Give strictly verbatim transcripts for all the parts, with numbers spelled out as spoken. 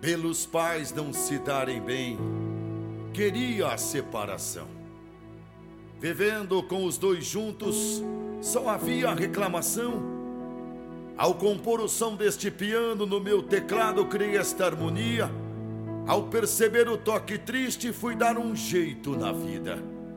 Pelos pais não se darem bem, queria a separação. Vivendo com os dois juntos, só havia reclamação. Ao compor o som deste piano no meu teclado, criei esta harmonia. Ao perceber o toque triste, fui dar um jeito na vida.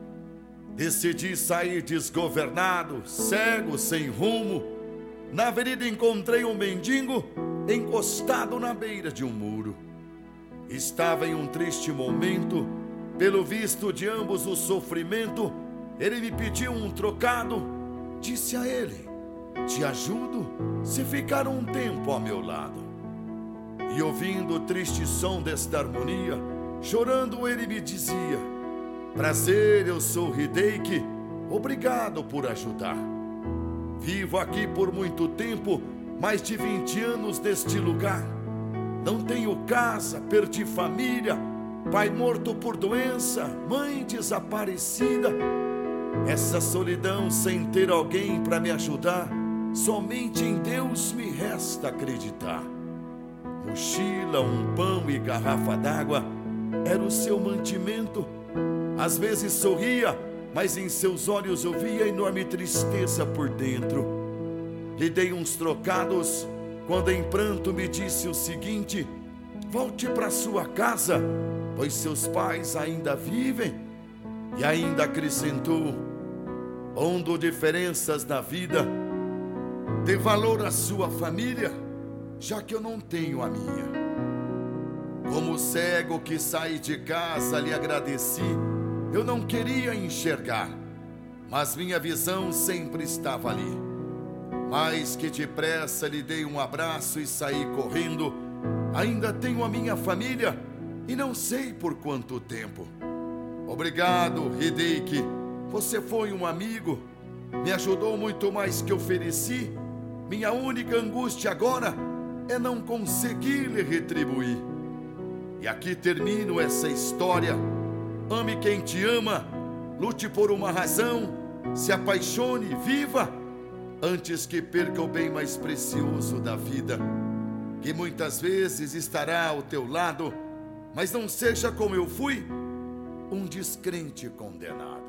Decidi sair desgovernado, cego, sem rumo. Na avenida encontrei um mendigo encostado na beira de um muro. Estava em um triste momento, pelo visto de ambos o sofrimento. Ele me pediu um trocado, disse a ele: te ajudo se ficar um tempo ao meu lado. E ouvindo o triste som desta harmonia, chorando ele me dizia: prazer, eu sou Hideki, obrigado por ajudar. Vivo aqui por muito tempo, mais de vinte anos neste lugar. Não tenho casa, perdi família, pai morto por doença, mãe desaparecida. Essa solidão sem ter alguém para me ajudar, somente em Deus me resta acreditar. Mochila, um pão e garrafa d'água era o seu mantimento. Às vezes sorria, mas em seus olhos eu via enorme tristeza por dentro. Lhe dei uns trocados, quando em pranto me disse o seguinte: volte para sua casa, pois seus pais ainda vivem. E ainda acrescentou: pondo diferenças na vida, dê valor à sua família, já que eu não tenho a minha. Como cego que sai de casa, lhe agradeci. Eu não queria enxergar, mas minha visão sempre estava ali. Mais que depressa lhe dei um abraço e saí correndo. Ainda tenho a minha família e não sei por quanto tempo. Obrigado, Hideki, você foi um amigo, me ajudou muito mais que ofereci. Minha única angústia agora é não conseguir lhe retribuir. E aqui termino essa história. Ame quem te ama, lute por uma razão, se apaixone, viva, antes que perca o bem mais precioso da vida, que muitas vezes estará ao teu lado, mas não seja como eu fui, um descrente condenado.